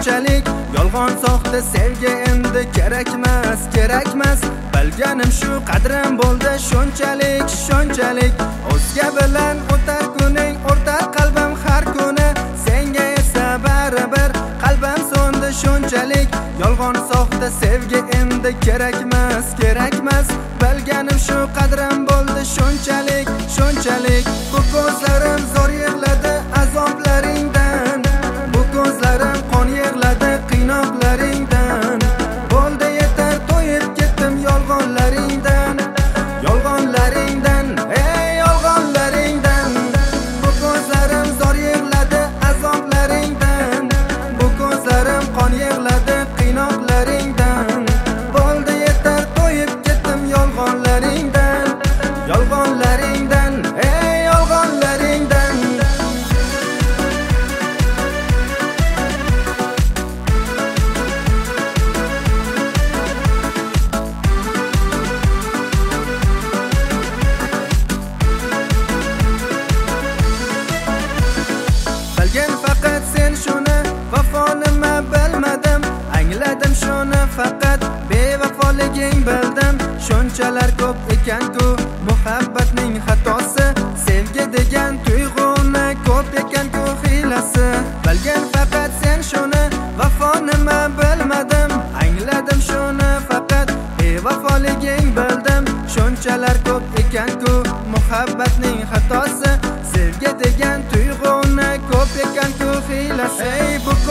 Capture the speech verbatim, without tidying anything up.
shunchalik. Yolg'on soxta sevgi endi kerakmas, kerakmas. Bilganim shu qadrim bo'ldi shunchalik, shunchalik. O'zga bilan o'tar kuning, o'rtar qalbim har kuni. Senga esa baribir qalbim so'ndi shunchalik. Yolg'on soxta sevgi endi kerakmas, kerakmas. Bilganim shu qadrim bo'ldi shunchalik, shunchalik. Bu ko'zlarim zo'r yig'ladi azoblaringdan, bu ko'zlarim qon yig'ladi qiynoqlaringdan. Bo'ldi yetar, to'yib ketdim yolg'onlaringdan, yolg'onlaringdan, ey yolg'onlaringdan. Bu ko'zlarim zo'r yig'ladi azoblaringdan, bu ko'zlarim qon yig'ladi qiynoqlaringdan. Bo'ldi yetar, to'yib ketdim yolg'onlaringdan, yolg'onlaringdan, ey yolg'onlaringdan. Bilgan faqat sen shuni, vafo nima bilmadim. Angladim shuni faqat, bevafoliging bildim. Shunchalar ko'p ekan-ku muhabbatning xatosi, sevgi degan tuyg'uni ko'p ekan-ku hiylasi. Bilgan faqat sen shuni, vafo nima bilmadim. Angladim shuni faqat, bevafoliging bildim. Shunchalar ko'p ekan-ku muhabbatning xatosi, sevgi degan tuyg'uni ko'p ekan-ku hiylasi. Ey bu